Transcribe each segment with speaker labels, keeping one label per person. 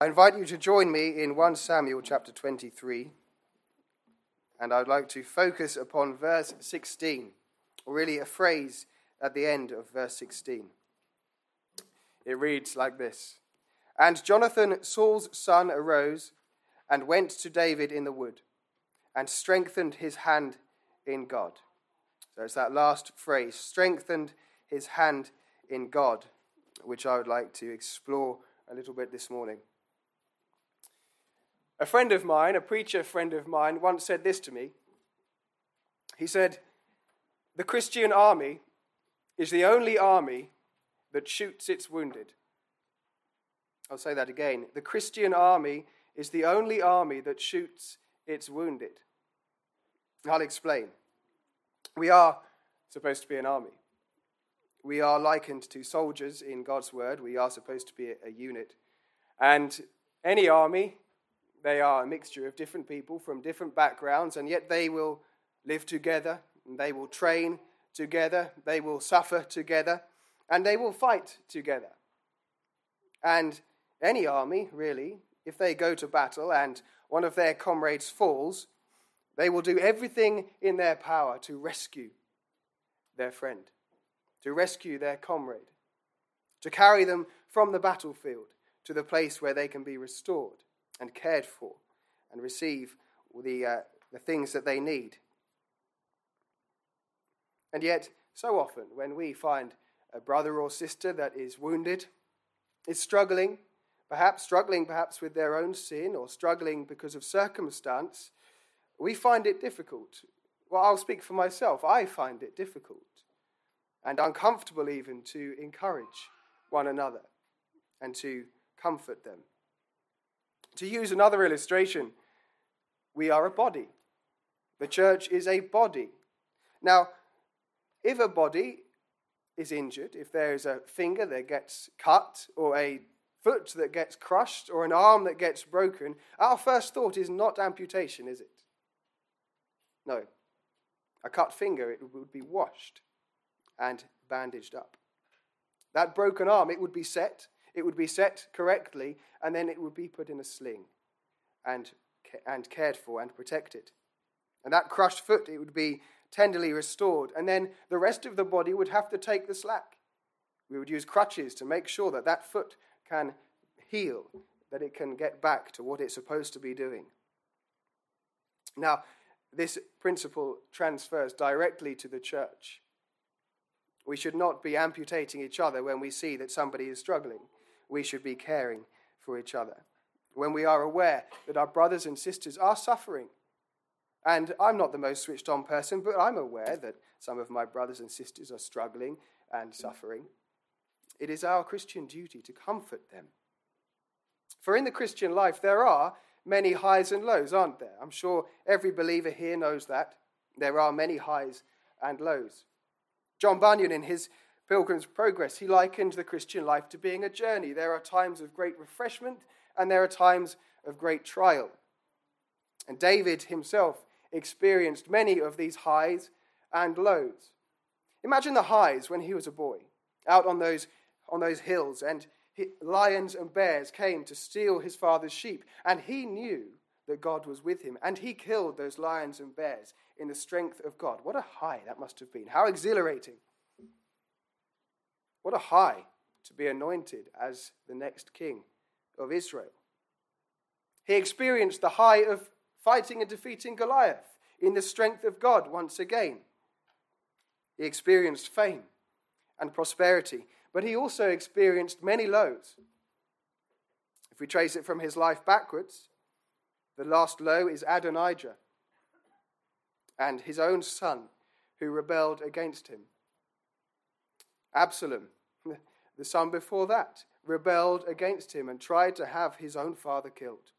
Speaker 1: I invite you to join me in 1 Samuel chapter 23, and I'd like to focus upon verse 16, or really a phrase at the end of verse 16. It reads like this: "And Jonathan, Saul's son, arose and went to David in the wood, and strengthened his hand in God." So it's that last phrase, strengthened his hand in God, which I would like to explore a little bit this morning. A friend of mine, a preacher friend of mine, once said this to me. He said, "The Christian army is the only army that shoots its wounded." I'll say that again. The Christian army is the only army that shoots its wounded. I'll explain. We are supposed to be an army. We are likened to soldiers in God's word. We are supposed to be a unit. And any army, they are a mixture of different people from different backgrounds, and yet they will live together, and they will train together, they will suffer together, and they will fight together. And any army, really, if they go to battle and one of their comrades falls, they will do everything in their power to rescue their friend, to rescue their comrade, to carry them from the battlefield to the place where they can be restored and cared for and receive the things that they need. And yet, so often, when we find a brother or sister that is wounded, is struggling perhaps with their own sin or struggling because of circumstance, we find it difficult. Well, I'll speak for myself. I find it difficult and uncomfortable even to encourage one another and to comfort them. To use another illustration, we are a body. The church is a body. Now, if a body is injured, if there is a finger that gets cut, or a foot that gets crushed, or an arm that gets broken, our first thought is not amputation, is it? No. A cut finger, it would be washed and bandaged up. That broken arm, it would be set correctly, and then it would be put in a sling and cared for and protected. And that crushed foot, it would be tenderly restored, and then the rest of the body would have to take the slack. We would use crutches to make sure that that foot can heal, that it can get back to what it's supposed to be doing. Now, this principle transfers directly to the church. We should not be amputating each other when we see that somebody is struggling. We should be caring for each other. When we are aware that our brothers and sisters are suffering, and I'm not the most switched on person, but I'm aware that some of my brothers and sisters are struggling and suffering, it is our Christian duty to comfort them. For in the Christian life, there are many highs and lows, aren't there? I'm sure every believer here knows that. There are many highs and lows. John Bunyan, in his Pilgrim's Progress, he likened the Christian life to being a journey. There are times of great refreshment, and there are times of great trial. And David himself experienced many of these highs and lows. Imagine the highs when he was a boy, out on those hills, and lions and bears came to steal his father's sheep, and he knew that God was with him, and he killed those lions and bears in the strength of God. What a high that must have been. How exhilarating. What a high to be anointed as the next king of Israel. He experienced the high of fighting and defeating Goliath in the strength of God once again. He experienced fame and prosperity, but he also experienced many lows. If we trace it from his life backwards, the last low is Adonijah and his own son who rebelled against him. Absalom, the son before that, rebelled against him and tried to have his own father killed.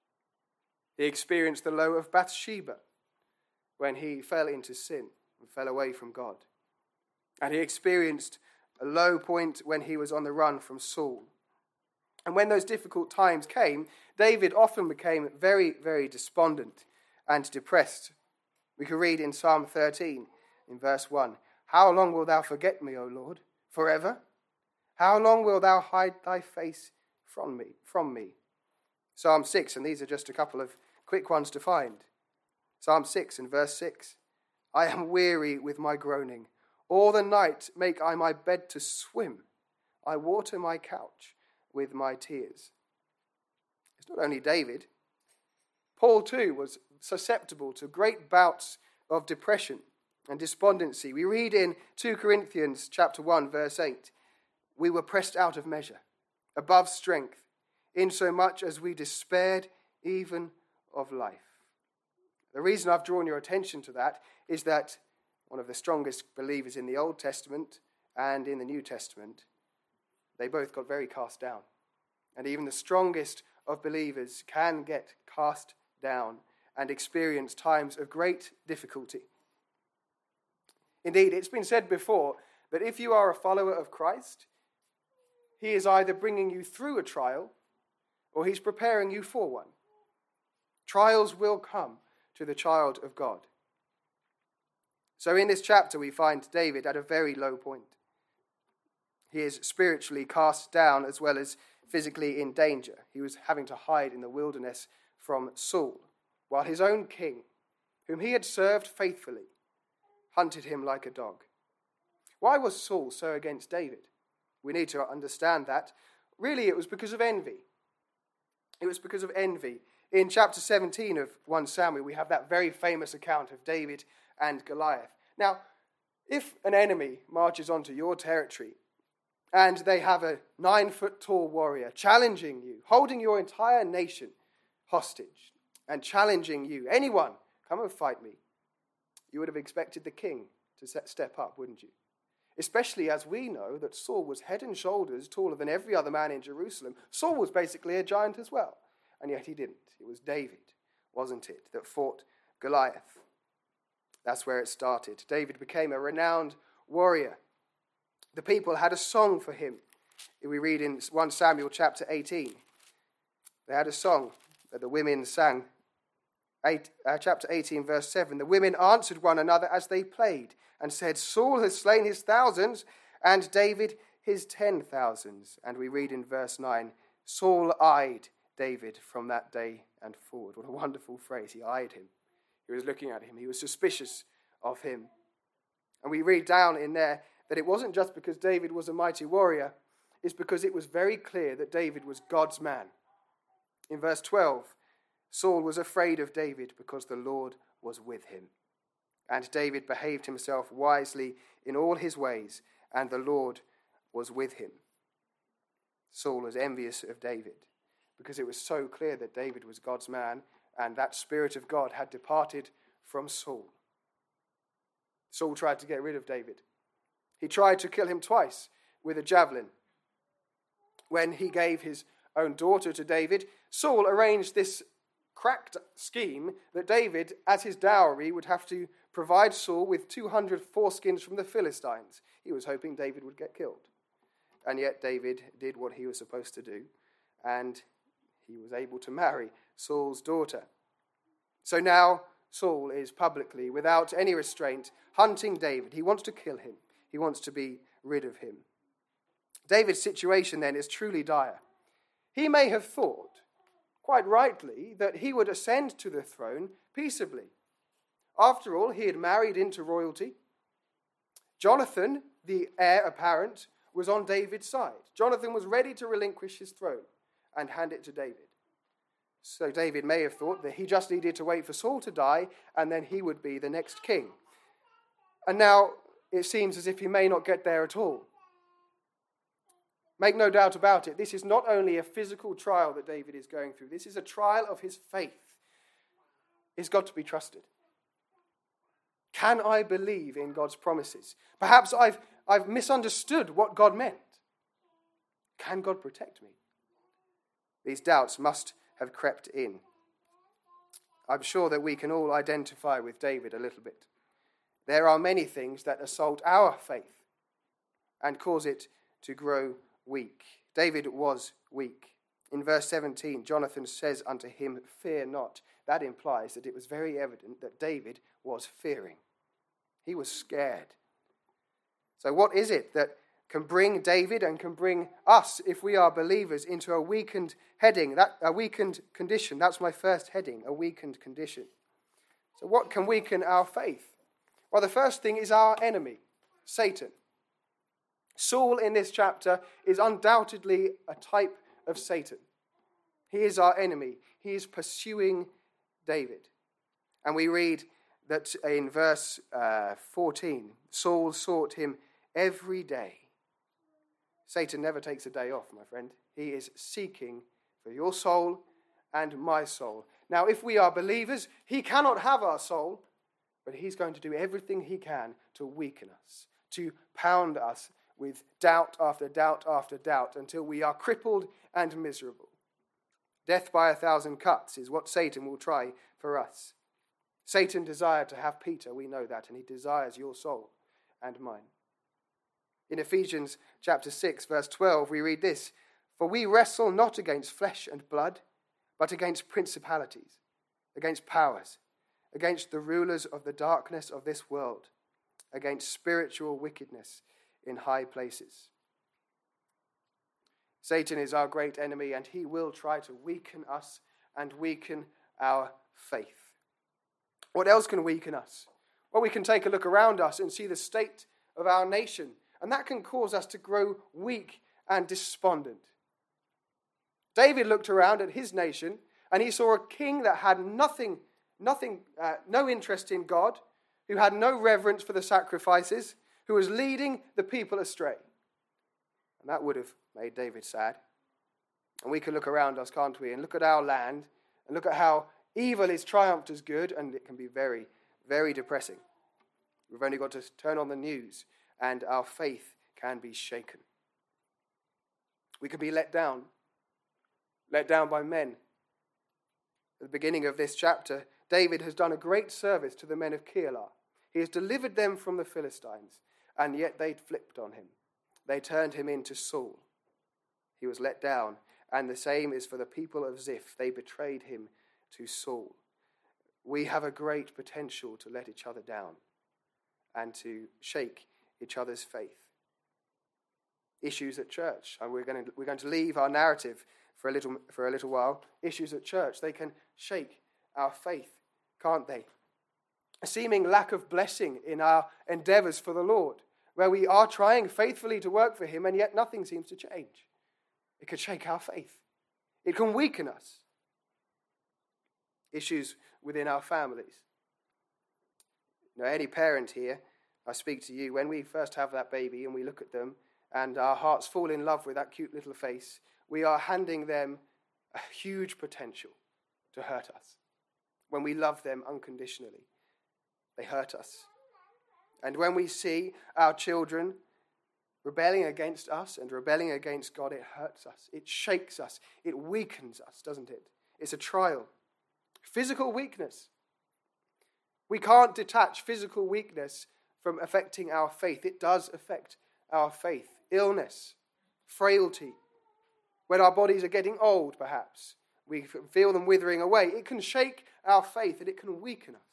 Speaker 1: He experienced the low of Bathsheba when he fell into sin and fell away from God. And he experienced a low point when he was on the run from Saul. And when those difficult times came, David often became very, very despondent and depressed. We can read in Psalm 13 in verse 1, "How long wilt thou forget me, O Lord? Forever? How long wilt thou hide thy face from me? Psalm 6, and these are just a couple of quick ones to find. Psalm 6 and verse 6. I am weary with my groaning. All the night make I my bed to swim. I water my couch with my tears. It's not only David. Paul too was susceptible to great bouts of depression and despondency. We read in 2 Corinthians chapter 1 verse 8, we were pressed out of measure, above strength, insomuch as we despaired even of life. The reason I've drawn your attention to that is that one of the strongest believers in the Old Testament and in the New Testament, they both got very cast down. And even the strongest of believers can get cast down and experience times of great difficulty. Indeed, it's been said before that if you are a follower of Christ, he is either bringing you through a trial or he's preparing you for one. Trials will come to the child of God. So in this chapter we find David at a very low point. He is spiritually cast down as well as physically in danger. He was having to hide in the wilderness from Saul, while his own king, whom he had served faithfully, hunted him like a dog. Why was Saul so against David? We need to understand that. Really, it was because of envy. It was because of envy. In chapter 17 of 1 Samuel, we have that very famous account of David and Goliath. Now, if an enemy marches onto your territory and they have a 9-foot-tall warrior challenging you, holding your entire nation hostage and challenging you, anyone, come and fight me, you would have expected the king to step up, wouldn't you? Especially as we know that Saul was head and shoulders taller than every other man in Jerusalem. Saul was basically a giant as well, and yet he didn't. It was David, wasn't it, that fought Goliath. That's where it started. David became a renowned warrior. The people had a song for him. We read in 1 Samuel chapter 18. They had a song that the women sang. Chapter 18 verse 7. The women answered one another as they played and said, Saul has slain his thousands and David his 10,000s. And we read in verse 9, Saul eyed David from that day and forward. What a wonderful phrase. He eyed him. He was looking at him. He was suspicious of him. And we read down in there that it wasn't just because David was a mighty warrior. It's because it was very clear that David was God's man. In verse 12, Saul was afraid of David because the Lord was with him. And David behaved himself wisely in all his ways, and the Lord was with him. Saul was envious of David because it was so clear that David was God's man, and that Spirit of God had departed from Saul. Saul tried to get rid of David. He tried to kill him twice with a javelin. When he gave his own daughter to David, Saul arranged this cracked scheme that David, as his dowry, would have to provide Saul with 200 foreskins from the Philistines. He was hoping David would get killed. And yet David did what he was supposed to do, and he was able to marry Saul's daughter. So now Saul is publicly, without any restraint, hunting David. He wants to kill him. He wants to be rid of him. David's situation then is truly dire. He may have thought, quite rightly, that he would ascend to the throne peaceably. After all, he had married into royalty. Jonathan, the heir apparent, was on David's side. Jonathan was ready to relinquish his throne and hand it to David. So David may have thought that he just needed to wait for Saul to die and then he would be the next king. And now it seems as if he may not get there at all. Make no doubt about it, this is not only a physical trial that David is going through, this is a trial of his faith. It's got to be trusted. Can I believe in God's promises? Perhaps I've misunderstood what God meant. Can God protect me? These doubts must have crept in. I'm sure that we can all identify with David a little bit. There are many things that assault our faith and cause it to grow weak. David was weak. In verse 17, Jonathan says unto him, Fear not. That implies that it was very evident that David was fearing. He was scared. So what is it that can bring David and can bring us, if we are believers, into a weakened condition. That's my first heading, a weakened condition. So what can weaken our faith? Well, the first thing is our enemy, Satan. Saul in this chapter is undoubtedly a type of Satan. He is our enemy. He is pursuing David. And we read that in verse 14, Saul sought him every day. Satan never takes a day off, my friend. He is seeking for your soul and my soul. Now, if we are believers, he cannot have our soul, but he's going to do everything he can to weaken us, to pound us with doubt after doubt after doubt until we are crippled and miserable. Death by 1,000 cuts is what Satan will try for us. Satan desired to have Peter, we know that, and he desires your soul and mine. In Ephesians chapter 6, verse 12, we read this, "For we wrestle not against flesh and blood, but against principalities, against powers, against the rulers of the darkness of this world, against spiritual wickedness in high places." Satan is our great enemy, and he will try to weaken us and weaken our faith. What else can weaken us? Well, we can take a look around us and see the state of our nation, and that can cause us to grow weak and despondent. David looked around at his nation, and he saw a king that had no interest in God, who had no reverence for the sacrifices, who was leading the people astray. And that would have made David sad. And we can look around us, can't we, and look at our land, and look at how evil is triumphed as good, and it can be very, very depressing. We've only got to turn on the news, and our faith can be shaken. We can be let down by men. At the beginning of this chapter, David has done a great service to the men of Keilah. He has delivered them from the Philistines, and yet they flipped on him. They turned him into Saul. He was let down, and the same is for the people of Ziph. They betrayed him to Saul. We have a great potential to let each other down and to shake each other's faith. Issues at church, and we're going to leave our narrative for a little while. Issues at church, they can shake our faith, can't they? A seeming lack of blessing in our endeavors for the Lord, where we are trying faithfully to work for him, and yet nothing seems to change. It could shake our faith. It can weaken us. Issues within our families. Now, any parent here, I speak to you, when we first have that baby and we look at them and our hearts fall in love with that cute little face, we are handing them a huge potential to hurt us. When we love them unconditionally, they hurt us. And when we see our children rebelling against us and rebelling against God, it hurts us. It shakes us. It weakens us, doesn't it? It's a trial. Physical weakness. We can't detach physical weakness from affecting our faith. It does affect our faith. Illness, frailty. When our bodies are getting old, perhaps, we feel them withering away. It can shake our faith and it can weaken us.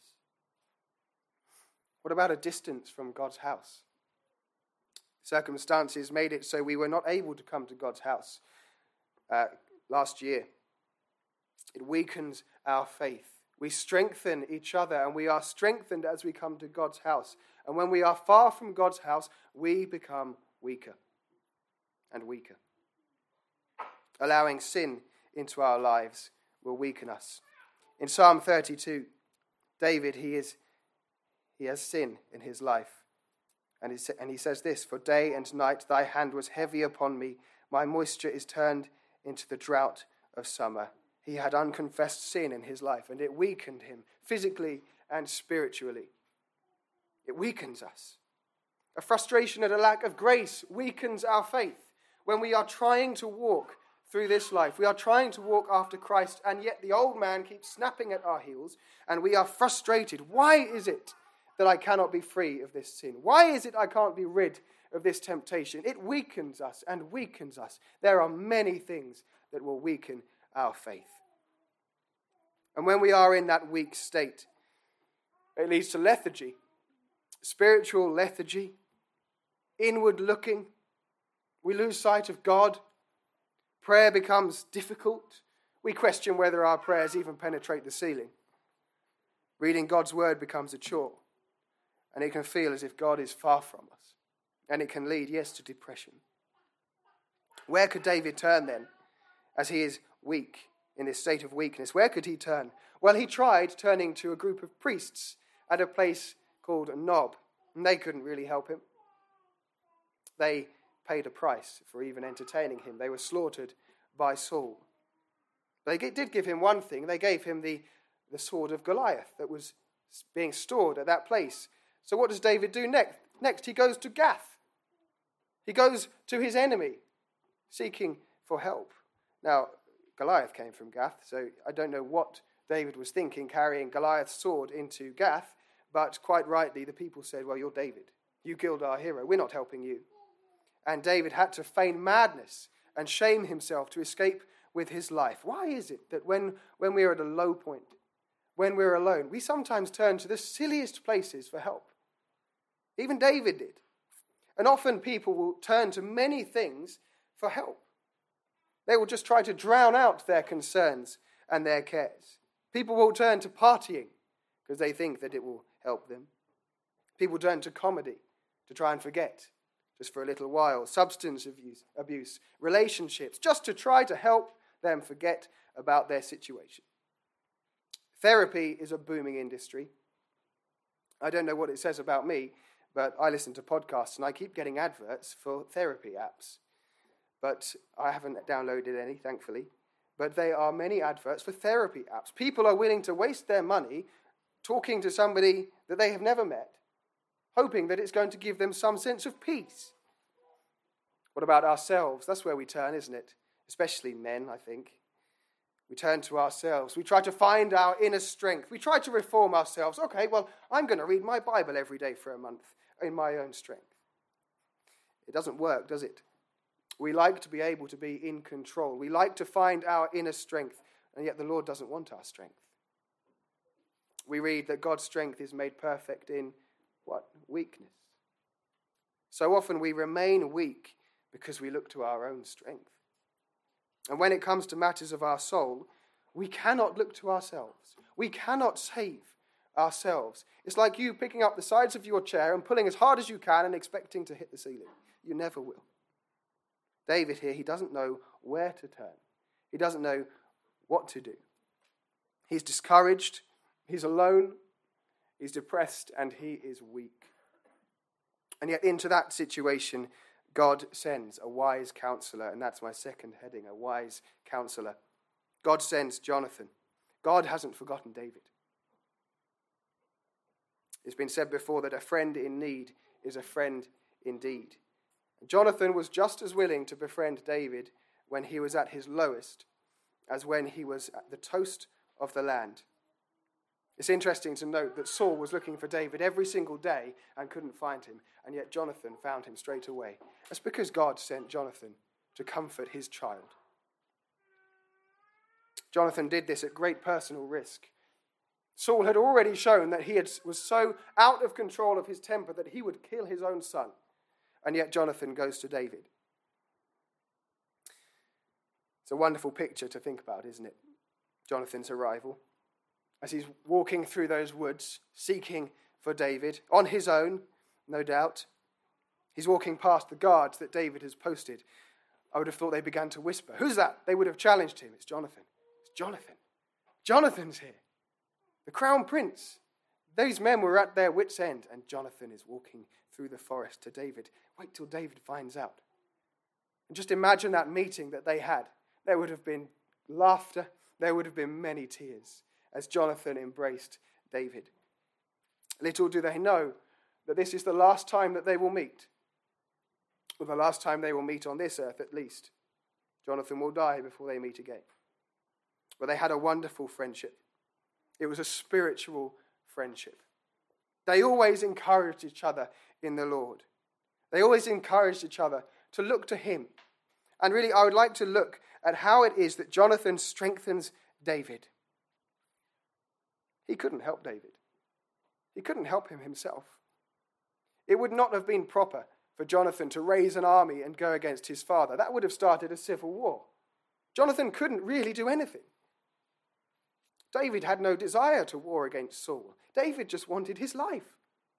Speaker 1: What about a distance from God's house? Circumstances made it so we were not able to come to God's house last year. It weakens our faith. We strengthen each other, and we are strengthened as we come to God's house. And when we are far from God's house, we become weaker and weaker. Allowing sin into our lives will weaken us. In Psalm 32, David, he has sin in his life. And he says this, "For day and night thy hand was heavy upon me. My moisture is turned into the drought of summer." He had unconfessed sin in his life, and it weakened him physically and spiritually. It weakens us. A frustration and a lack of grace weakens our faith. When we are trying to walk through this life, we are trying to walk after Christ, and yet the old man keeps snapping at our heels, and we are frustrated. Why is it that I cannot be free of this sin? Why is it I can't be rid of this temptation? It weakens us and weakens us. There are many things that will weaken our faith. And when we are in that weak state, it leads to lethargy, spiritual lethargy, inward looking, We lose sight of God. Prayer becomes difficult. We question whether our prayers even penetrate the ceiling. Reading God's word becomes a chore. And it can feel as if God is far from us. And it can lead, yes, to depression. Where could David turn then, as he is weak, in this state of weakness? Where could he turn? Well, he tried turning to a group of priests at a place called Nob, and they couldn't really help him. They paid a price for even entertaining him. They were slaughtered by Saul. They did give him one thing. They gave him the sword of Goliath that was being stored at that place. So what does David do next? Next, he goes to Gath. He goes to his enemy, seeking for help. Now, Goliath came from Gath, so I don't know what David was thinking carrying Goliath's sword into Gath, but quite rightly the people said, well, you're David. You killed our hero. We're not helping you. And David had to feign madness and shame himself to escape with his life. Why is it that when we are at a low point, when we're alone, we sometimes turn to the silliest places for help? Even David did. And often people will turn to many things for help. They will just try to drown out their concerns and their cares. People will turn to partying because they think that it will help them. People turn to comedy to try and forget, just for a little while, substance abuse, relationships, just to try to help them forget about their situation. Therapy is a booming industry. I don't know what it says about me, but I listen to podcasts and I keep getting adverts for therapy apps. But I haven't downloaded any, thankfully. But there are many adverts for therapy apps. People are willing to waste their money talking to somebody that they have never met, hoping that it's going to give them some sense of peace. What about ourselves? That's where we turn, isn't it? Especially men, I think. We turn to ourselves. We try to find our inner strength. We try to reform ourselves. Okay, well, I'm going to read my Bible every day for a month in my own strength. It doesn't work, does it? We like to be able to be in control. We like to find our inner strength, and yet the Lord doesn't want our strength. We read that God's strength is made perfect in what? Weakness. So often we remain weak because we look to our own strength. And when it comes to matters of our soul, we cannot look to ourselves. We cannot save ourselves. It's like you picking up the sides of your chair and pulling as hard as you can and expecting to hit the ceiling. You never will. David here, he doesn't know where to turn. He doesn't know what to do. He's discouraged, he's alone, he's depressed, and he is weak. And yet into that situation, God sends a wise counselor, and that's my second heading, a wise counselor. God sends Jonathan. God hasn't forgotten David. It's been said before that a friend in need is a friend indeed. Jonathan was just as willing to befriend David when he was at his lowest as when he was at the toast of the land. It's interesting to note that Saul was looking for David every single day and couldn't find him, and yet Jonathan found him straight away. That's because God sent Jonathan to comfort his child. Jonathan did this at great personal risk. Saul had already shown that he was so out of control of his temper that he would kill his own son. And yet Jonathan goes to David. It's a wonderful picture to think about, isn't it? Jonathan's arrival. As he's walking through those woods, seeking for David, on his own, no doubt. He's walking past the guards that David has posted. I would have thought they began to whisper, "Who's that?" They would have challenged him. It's Jonathan. It's Jonathan. Jonathan's here. The crown prince. Those men were at their wits' end, and Jonathan is walking through the forest to David. Wait till David finds out. And just imagine that meeting that they had. There would have been laughter. There would have been many tears as Jonathan embraced David. Little do they know that this is the last time that they will meet. Or the last time they will meet on this earth, at least. Jonathan will die before they meet again. But they had a wonderful friendship. It was a spiritual friendship. They always encouraged each other in the Lord. They always encouraged each other to look to him. And really, I would like to look at how it is that Jonathan strengthens David. He couldn't help David. He couldn't help him himself. It would not have been proper for Jonathan to raise an army and go against his father. That would have started a civil war. Jonathan couldn't really do anything. David had no desire to war against Saul. David just wanted his life.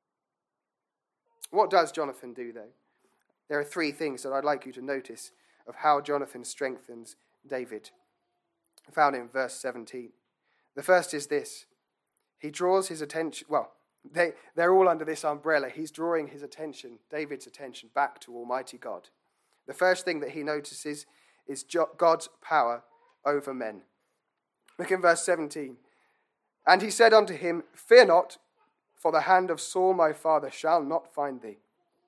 Speaker 1: What does Jonathan do, though? There are three things that I'd like you to notice of how Jonathan strengthens David, found in verse 17. The first is this. He draws his attention, they're all under this umbrella. He's drawing his attention, David's attention, back to Almighty God. The first thing that he notices is God's power over men. Look in verse 17. And he said unto him, Fear not, for the hand of Saul my father shall not find thee.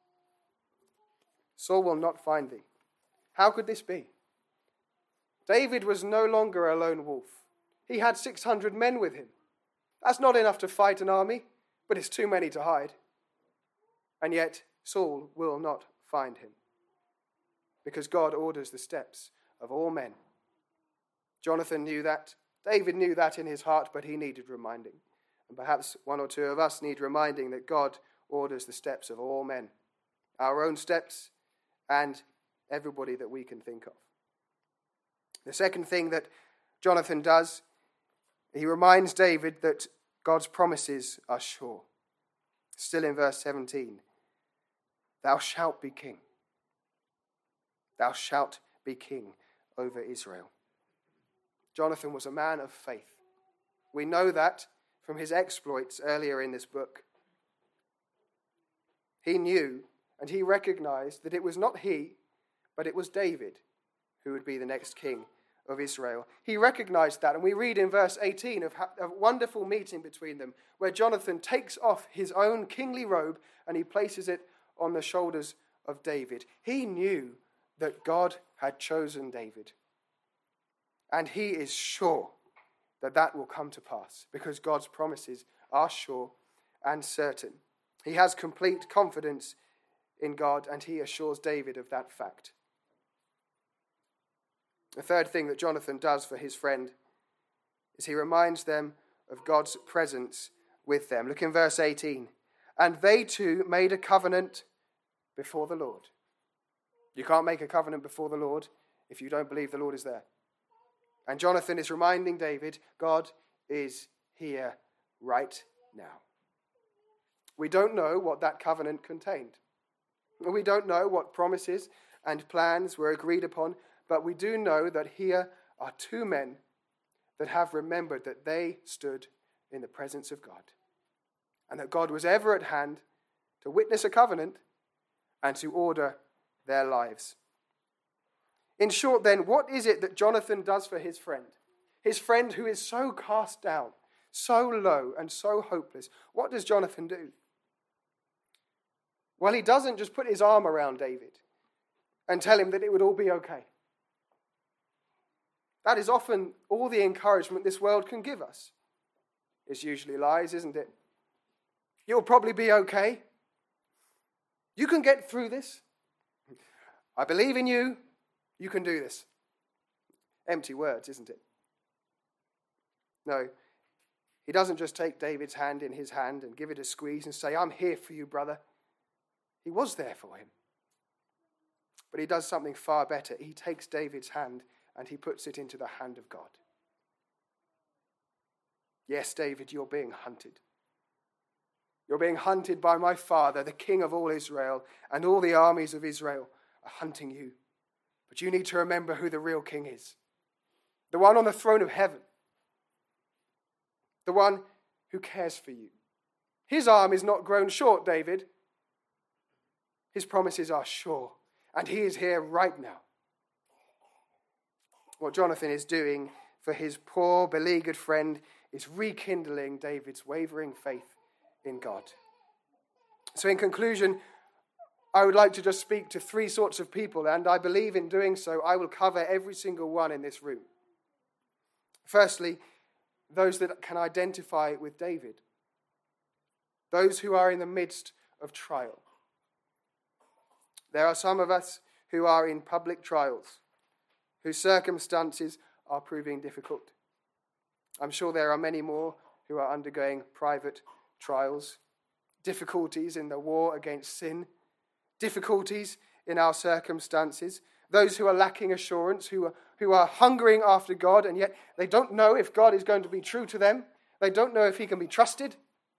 Speaker 1: Saul will not find thee. How could this be? David was no longer a lone wolf. He had 600 men with him. That's not enough to fight an army, but it's too many to hide. And yet Saul will not find him, because God orders the steps of all men. Jonathan knew that. David knew that in his heart, but he needed reminding. And perhaps one or two of us need reminding that God orders the steps of all men, our own steps and everybody that we can think of. The second thing that Jonathan does, he reminds David that God's promises are sure. Still in verse 17, Thou shalt be king. Thou shalt be king over Israel. Jonathan was a man of faith. We know that from his exploits earlier in this book. He knew and he recognized that it was not he, but it was David who would be the next king of Israel. He recognized that, and we read in verse 18 of a wonderful meeting between them where Jonathan takes off his own kingly robe and he places it on the shoulders of David. He knew that God had chosen David. And he is sure that that will come to pass because God's promises are sure and certain. He has complete confidence in God and he assures David of that fact. The third thing that Jonathan does for his friend is he reminds them of God's presence with them. Look in verse 18. And they two made a covenant before the Lord. You can't make a covenant before the Lord if you don't believe the Lord is there. And Jonathan is reminding David, God is here right now. We don't know what that covenant contained. We don't know what promises and plans were agreed upon, but we do know that here are two men that have remembered that they stood in the presence of God and that God was ever at hand to witness a covenant and to order their lives. In short, then, what is it that Jonathan does for his friend? His friend who is so cast down, so low and so hopeless. What does Jonathan do? Well, he doesn't just put his arm around David and tell him that it would all be okay. That is often all the encouragement this world can give us. It's usually lies, isn't it? You'll probably be okay. You can get through this. I believe in you. You can do this. Empty words, isn't it? No, he doesn't just take David's hand in his hand and give it a squeeze and say, I'm here for you, brother. He was there for him. But he does something far better. He takes David's hand and he puts it into the hand of God. Yes, David, you're being hunted. You're being hunted by my father, the king of all Israel, and all the armies of Israel are hunting you. But you need to remember who the real king is. The one on the throne of heaven. The one who cares for you. His arm is not grown short, David. His promises are sure. And he is here right now. What Jonathan is doing for his poor, beleaguered friend is rekindling David's wavering faith in God. So in conclusion, I would like to just speak to three sorts of people, and I believe in doing so, I will cover every single one in this room. Firstly, those that can identify with David. Those who are in the midst of trial. There are some of us who are in public trials, whose circumstances are proving difficult. I'm sure there are many more who are undergoing private trials, difficulties in the war against sin, difficulties in our circumstances, those who are lacking assurance, who are hungering after God, and yet they don't know if God is going to be true to them. They don't know if he can be trusted.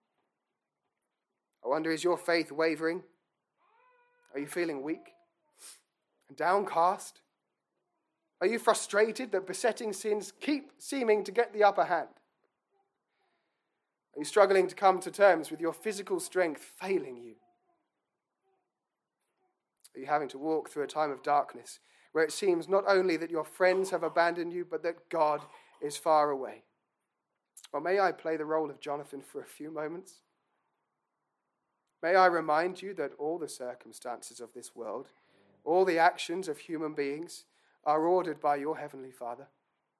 Speaker 1: I wonder, is your faith wavering? Are you feeling weak and downcast? Are you frustrated that besetting sins keep seeming to get the upper hand? Are you struggling to come to terms with your physical strength failing you? Are you having to walk through a time of darkness where it seems not only that your friends have abandoned you, but that God is far away? Or may I play the role of Jonathan for a few moments? May I remind you that all the circumstances of this world, all the actions of human beings are ordered by your Heavenly Father.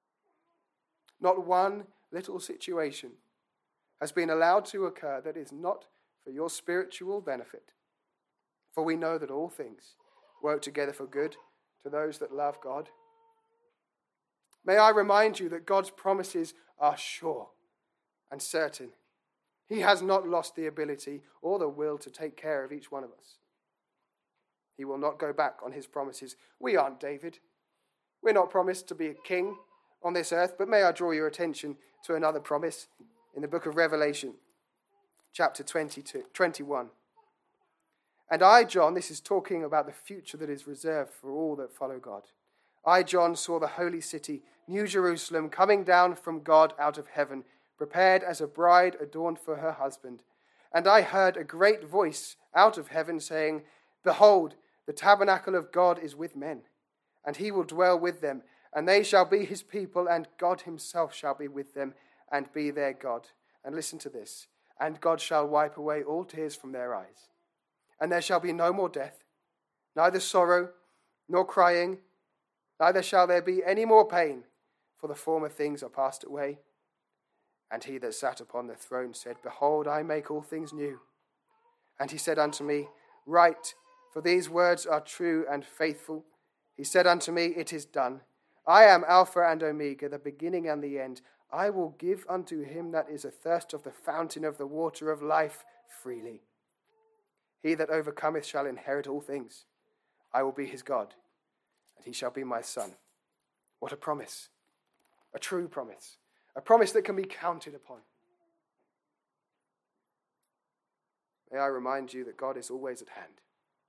Speaker 1: Not one little situation has been allowed to occur that is not for your spiritual benefit. For we know that all things work together for good to those that love God. May I remind you that God's promises are sure and certain. He has not lost the ability or the will to take care of each one of us. He will not go back on his promises. We aren't David. We're not promised to be a king on this earth, but may I draw your attention to another promise in the book of Revelation, chapter 21. And I, John, this is talking about the future that is reserved for all that follow God. I, John, saw the holy city, New Jerusalem, coming down from God out of heaven, prepared as a bride adorned for her husband. And I heard a great voice out of heaven saying, Behold, the tabernacle of God is with men, and he will dwell with them, and they shall be his people, and God himself shall be with them, and be their God. And listen to this, and God shall wipe away all tears from their eyes. And there shall be no more death, neither sorrow, nor crying, neither shall there be any more pain, for the former things are passed away. And he that sat upon the throne said, Behold, I make all things new. And he said unto me, Write, for these words are true and faithful. He said unto me, It is done. I am Alpha and Omega, the beginning and the end. I will give unto him that is athirst of the fountain of the water of life freely. He that overcometh shall inherit all things. I will be his God, and he shall be my son. What a promise. A true promise. A promise that can be counted upon. May I remind you that God is always at hand.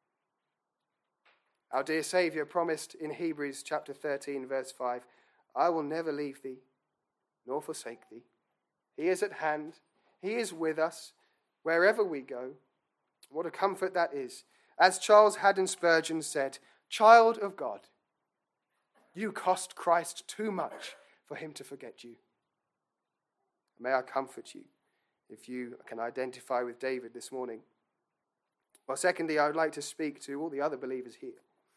Speaker 1: Our dear Saviour promised in Hebrews chapter 13, verse 5, I will never leave thee, nor forsake thee. He is at hand. He is with us wherever we go. What a comfort that is. As Charles Haddon Spurgeon said, Child of God, you cost Christ too much for him to forget you. May I comfort you if you can identify with David this morning. Well, secondly, I would like to speak to all the other believers here.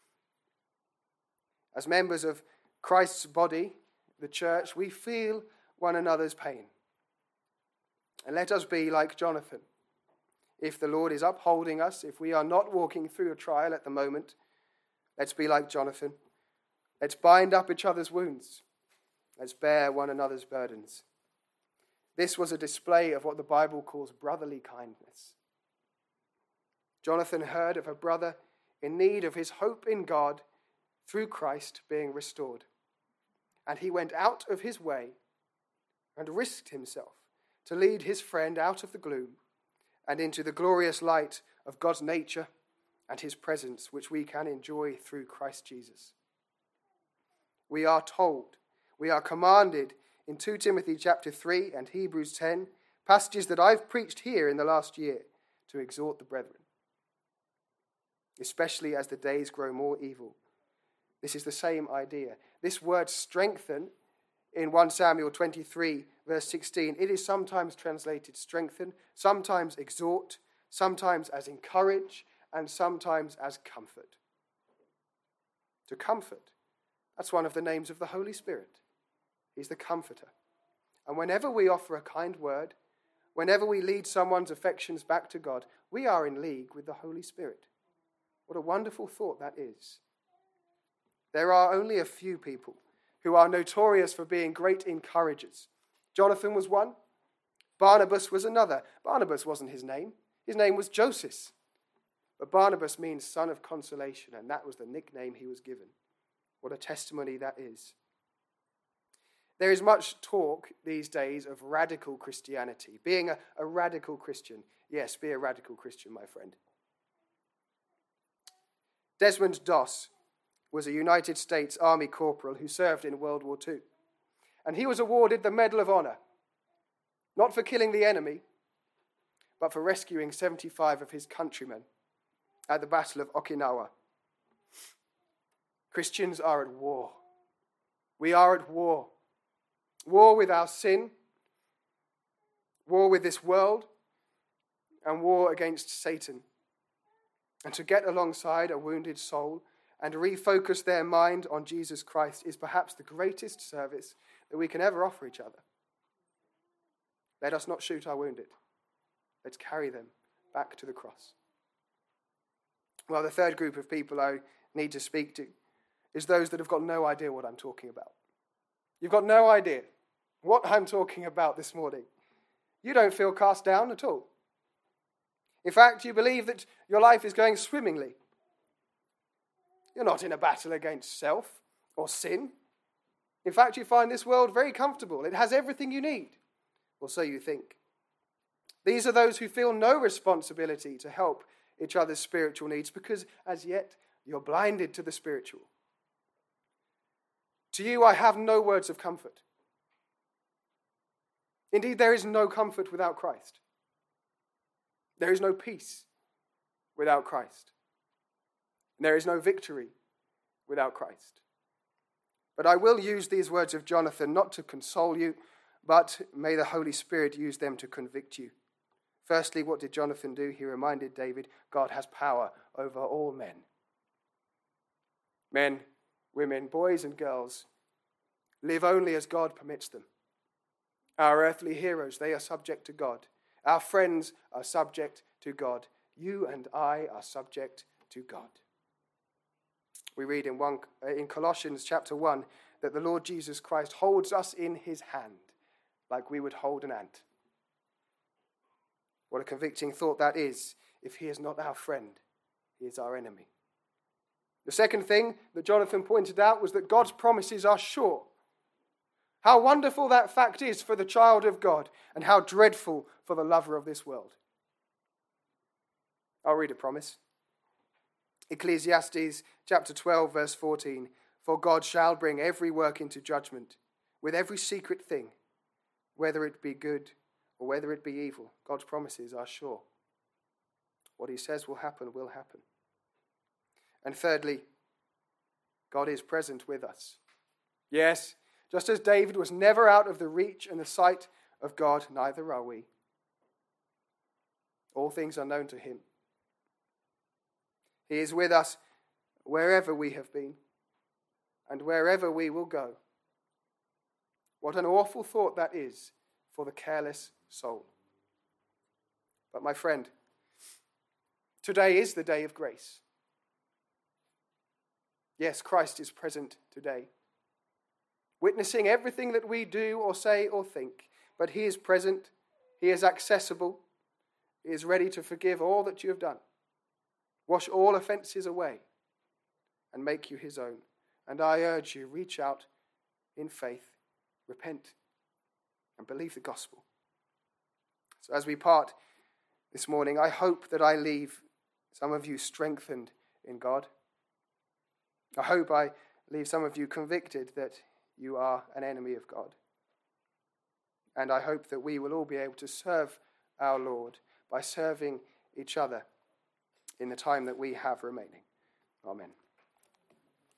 Speaker 1: As members of Christ's body, the church, we feel one another's pain. And let us be like Jonathan. If the Lord is upholding us, if we are not walking through a trial at the moment, let's be like Jonathan. Let's bind up each other's wounds. Let's bear one another's burdens. This was a display of what the Bible calls brotherly kindness. Jonathan heard of a brother in need of his hope in God through Christ being restored. And he went out of his way and risked himself to lead his friend out of the gloom and into the glorious light of God's nature and his presence, which we can enjoy through Christ Jesus. We are told, we are commanded in 2 Timothy chapter 3 and Hebrews 10, passages that I've preached here in the last year, to exhort the brethren, especially as the days grow more evil. This is the same idea. This word strengthen in 1 Samuel 23 verse 16, it is sometimes translated strengthen, sometimes exhort, sometimes as encourage, and sometimes as comfort. To comfort, that's one of the names of the Holy Spirit. He's the comforter. And whenever we offer a kind word, whenever we lead someone's affections back to God, we are in league with the Holy Spirit. What a wonderful thought that is. There are only a few people who are notorious for being great encouragers. Jonathan was one. Barnabas was another. Barnabas wasn't his name. His name was Joseph. But Barnabas means son of consolation, and that was the nickname he was given. What a testimony that is. There is much talk these days of radical Christianity. Being a radical Christian. Yes, be a radical Christian, my friend. Desmond Doss was a United States Army corporal who served in World War II. And he was awarded the Medal of Honor, not for killing the enemy, but for rescuing 75 of his countrymen at the Battle of Okinawa. Christians are at war. We are at war. War with our sin, war with this world, and war against Satan. And to get alongside a wounded soul and refocus their mind on Jesus Christ is perhaps the greatest service that we can ever offer each other. Let us not shoot our wounded. Let's carry them back to the cross. Well, the third group of people I need to speak to is those that have got no idea what I'm talking about. You've got no idea what I'm talking about this morning. You don't feel cast down at all. In fact, you believe that your life is going swimmingly. You're not in a battle against self or sin. In fact, you find this world very comfortable. It has everything you need, or so you think. These are those who feel no responsibility to help each other's spiritual needs because, as yet, you're blinded to the spiritual. To you, I have no words of comfort. Indeed, there is no comfort without Christ. There is no peace without Christ. And there is no victory without Christ. But I will use these words of Jonathan not to console you, but may the Holy Spirit use them to convict you. Firstly, what did Jonathan do? He reminded David, God has power over all men. Men, women, boys and girls live only as God permits them. Our earthly heroes, they are subject to God. Our friends are subject to God. You and I are subject to God. We read in Colossians chapter 1 that the Lord Jesus Christ holds us in his hand like we would hold an ant. What a convicting thought that is. If he is not our friend, he is our enemy. The second thing that Jonathan pointed out was that God's promises are sure. How wonderful that fact is for the child of God, and how dreadful for the lover of this world. I'll read a promise. Ecclesiastes chapter 12, verse 14. For God shall bring every work into judgment, with every secret thing, whether it be good or whether it be evil. God's promises are sure. What he says will happen, will happen. And thirdly, God is present with us. Yes, just as David was never out of the reach and the sight of God, neither are we. All things are known to him. He is with us wherever we have been and wherever we will go. What an awful thought that is for the careless soul. But my friend, today is the day of grace. Yes, Christ is present today, witnessing everything that we do or say or think. But he is present, he is accessible, he is ready to forgive all that you have done, wash all offences away, and make you his own. And I urge you, reach out in faith, repent, and believe the gospel. So as we part this morning, I hope that I leave some of you strengthened in God. I hope I leave some of you convicted that you are an enemy of God. And I hope that we will all be able to serve our Lord by serving each other in the time that we have remaining. Amen.